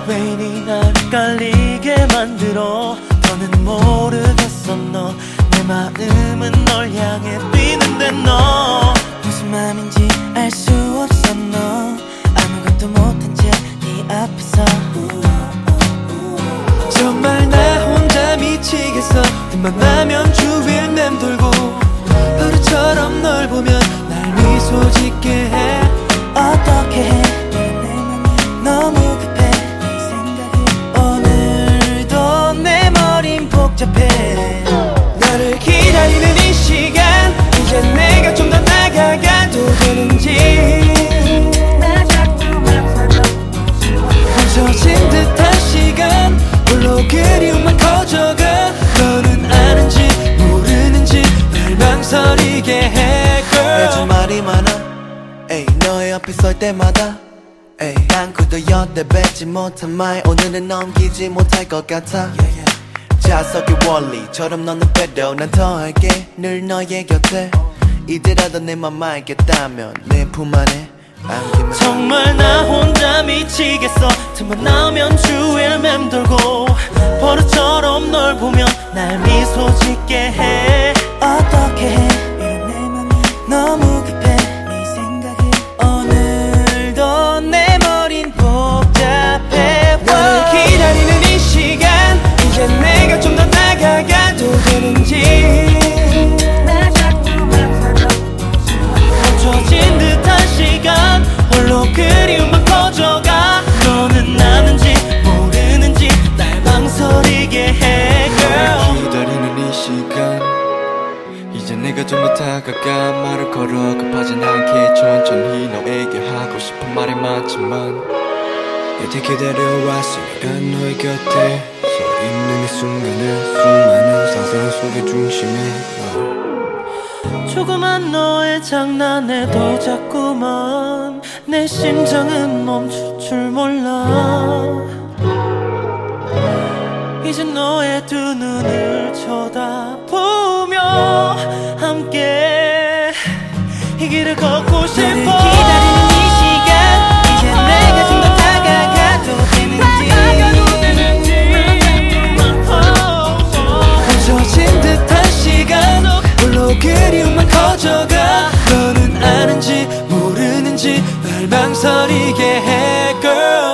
왜 이리 날 헷갈리게 만들어. 더는 모르겠어 너. 내 마음은 널 향해 뛰는데 너 무슨 맘인지 알 수 없어 너. 아무것도 못한 채 네 앞에서 정말 나 혼자 미치겠어. 틈만 나면 주위를 맴돌고 버릇처럼 널 보면 날 미소 짓게 해. 어떻게 해 내 맘이 너무 급해. 네 생각이 오늘도 내 머린 복잡해. 너를 기다리는 이 시간 이제 내가 좀 더 나가가도 되는지. 멈춰진 듯한 시간 홀로 그리움만 커져가. 너는 아는지 모르는지 날 망설이게 해 girl. 요즘 말이 많아 에이, 너의 옆에 설 때마다 에이, 땅굴도 여태 뱉지 못한 말 오늘은 넘기지 못할 것 같아 자석의 원리처럼 너는 빼도 난 더 할게 늘 너의 곁에. 이제라도 내 맘 알겠다면 내 품 안에 안기면 정말 나 혼자 미치겠어. 틈만 나오면 주위를 맴돌고 버릇처럼 널 보면 날 미소 짓게 해. 어떻게 해 이런 내 맘이 너무 급해. 네 생각이 오늘도 내 머린 복잡해. 너를 기다리는 이 시간 이제 내가 좀 더 나가가도 되는지. 멈춰진 듯한 시간 홀로 그리움만 커져가. 너는 아는지 모르는지 날 망설이게 해 girl. 기다리는 이 시간 이제 내가 좀 더 다가가 말을 걸어 급하진 않게 천천히 너에게 하고 싶은 말이 많지만 여태 기다려왔으니까 너의 곁에 서 있는 이 순간을 수많은 상상 속의 중심에 조그만 너의 장난에도 자꾸만 내 심장은 멈출 줄 몰라. 이제 너의 두 눈을 쳐다보며 함께 이 길을 걷고 싶어. 너를 기다리는 이 시간 이제 내가 좀 더 다가가도 되는지. 멈춰진 듯한 시간 홀로 그리움만 커져가. 너는 아는지 모르는지 날 망설이게 해 girl.